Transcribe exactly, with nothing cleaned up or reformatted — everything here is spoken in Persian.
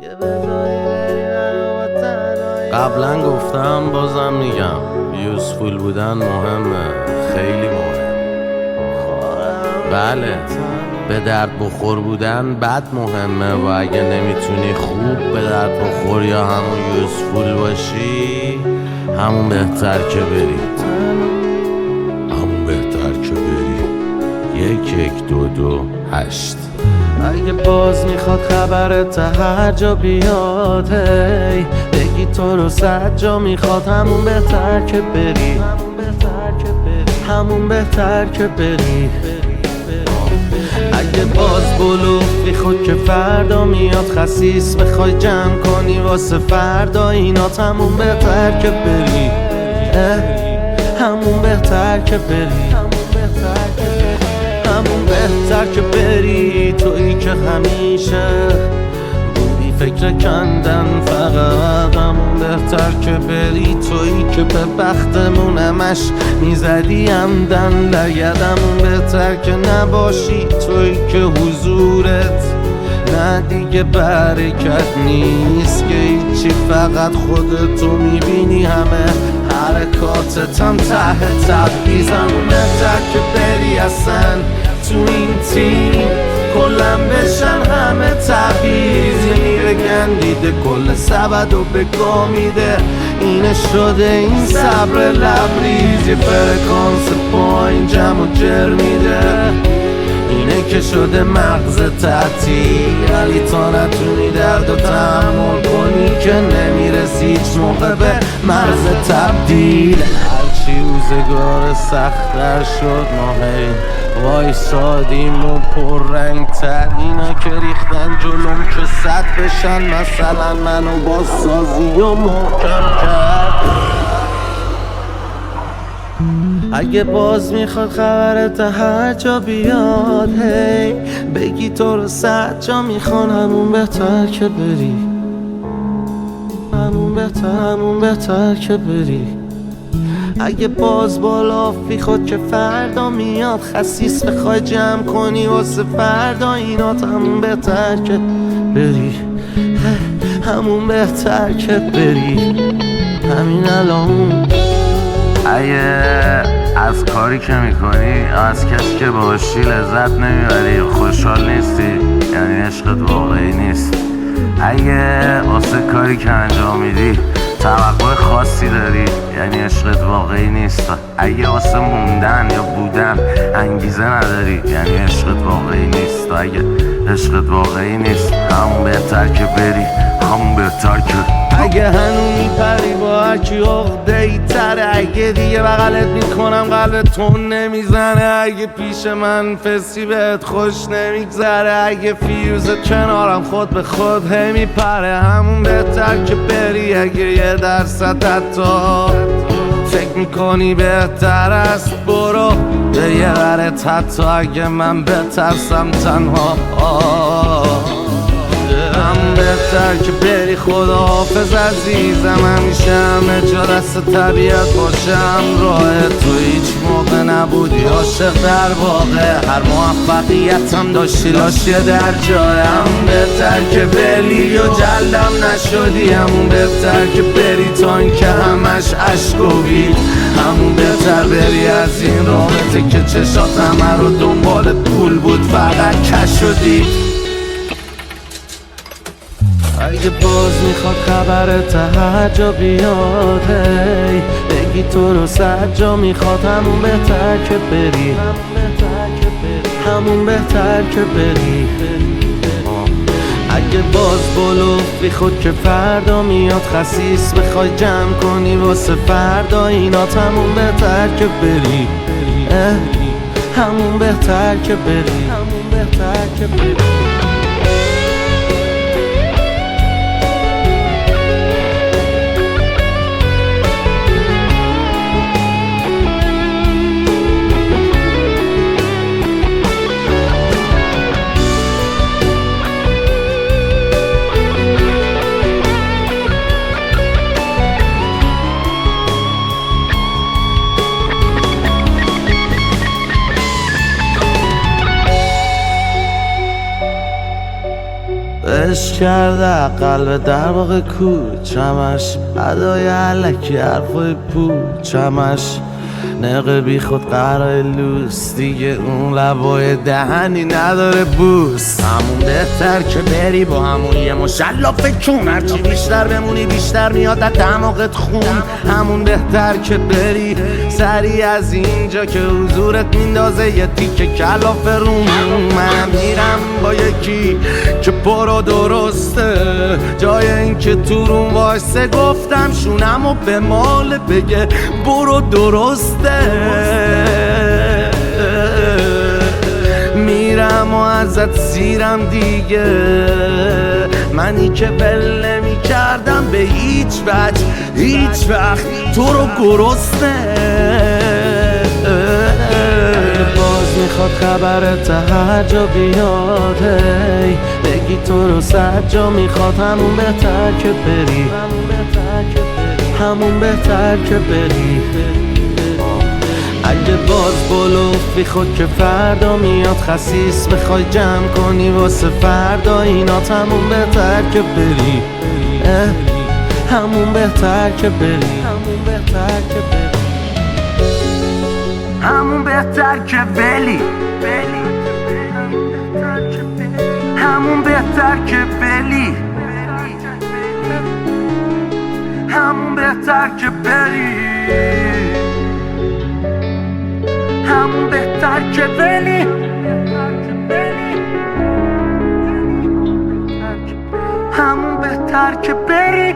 قبلا گفتم بازم میگم یوزفول بودن مهمه، خیلی مهم. بله، به درد بخور بودن بد مهمه و اگه نمیتونی خوب به درد بخور یا همون یوزفول باشی، همون بهتر که بری همون بهتر که بری یک یک دو دو هشت. اگه باز میخواد خبرت هر جا بیاد، هی بگی تو رو صد جا میخواد، همون بهتر که بری همون بهتر که بری. اگه باز بلوفی خود که فردا میاد خسیس بخوای جمع کنی واسه فردا اینات، همون بهتر که بری همون بهتر که بری همون بهتر که بری. تویی که همیشه بودی فکر کندن فقط، همون بهتر که بری. تویی که به بختمون همش میزدی همدن لگد، همون بهتر که نباشی. تویی که حضورت نه دیگه برکت نیست که هیچی، فقط خودتو میبینی، همه حرکاتت هم ته تبعیض. همون بهتر که بری اصلا تو این تیم کلم بشن همه تبعیض، یعنی بگن دیده کل سبد و بگاه میده، اینه شده این صبر لبریز. یه فرکانس پایین جمع و جر میده، اینه که شده مغز تعطیل. ولی تا نتونی درد و تحمل کنی که نمیرسی هیچ موقع به مرز تبدیل. هرچی روزگار سخت‌تر شد ما هی وایسادیم و پررنگ تر، اینا که ریختن جلوم که صد بشن، مثلا منو با سازی و محکم کرد. اگه باز میخواد خبرت هر جا بیاد، هی بگی تو رو صد جا میخوان، همون بهتر که بری همون بهتر همون بهتر که بری. اگه باز بالافی خود که فردا میاد خسیس بخوای جمع کنی واسه فردا اینات، همون بهتر که بری همون بهتر که بری همین الان. اگه از کاری که میکنی از کسی که باشی لذت نمیبری، خوشحال نیستی، یعنی عشقت واقعی نیست. اگه واسه کاری که انجام میدی توقع خاصی داری، یعنی عشقت واقعی نیست. اگه واسه موندن یا بودن انگیزه نداری، یعنی عشقت واقعی نیست. اگه عشقت واقعی نیست، همون بهتر که بری همون بهتر که. اگه هنو میپری با هرکی عقده‌ای تره، اگه دیگه بغلت میکنم قلبت تون نمیزنه، اگه پیش من فسی بهت خوش نمیگذره، اگه فیوزت کنارم خود به خود هی میپره، همون بهتر که بری. اگه یه درصد حتی فکر میکنی بهتر است برو به یه ورت، حتی اگه من بترسم تنها هم بهتر که بری. خداحافظ عزیزم، همیشه همه جا دست طبیعت باشم. راه تو هیچ موقع نبودی عاشق در واقع، هر موفقیتم داشتی لاشی در جای. هم بهتر که بری و جلدم نشدی، همون بهتر که بری تا این که همش عشق و بید. همون بهتر بری از این رابطه که چشات همه رو دنبال پول بود فقط کش شدی. اگه باز میخواد خبرت هر جا بیاد، هی بگی تو رو صد جا میخواد، همون بهتر که بری همون بهتر که بری. اگه باز بلوفی خود که فردا میاد خسیس بخوای جمع کنی واسه فردا اینات، همون بهتر که بری همون بهتر که بری همون بهتر که بری. عشق کرده قلب در واقع کوچمش ادای علکی حرفای پوچمش نقه بی خود قرار لوس دیگه اون لبای دهنی نداره بوس همون بهتر که بری با همون یه مشلافه کن هرچی بیشتر بمونی بیشتر میاد در دماغت خون همون بهتر که بری سری از اینجا که حضورت میندازه یه تیکه کلاف روم منم میرم با یکی که پرو درسته جای این که تو روم وایسه گفتم شونم و به مال بگه برو درسته میرم و ازت سیرم دیگه منی که ول نمی کردم به هیچ وجه هیچ وقت تو رو گرسنه باز میخواد خبرت هر جا بیاد هی بگی تو رو صد جا میخواد همون بهتر که بری همون بهتر که بری اگه باز بلوفی خود که فردا میاد خسیس بخوای جمع کنی واسه فردا اینات همون بهتر که بری همون بهتر که بری همون بهتر که بری همون بهتر که بلی همون بهتر که بلی همون بهتر که بری همون بهتر که بلی همون بهتر که بری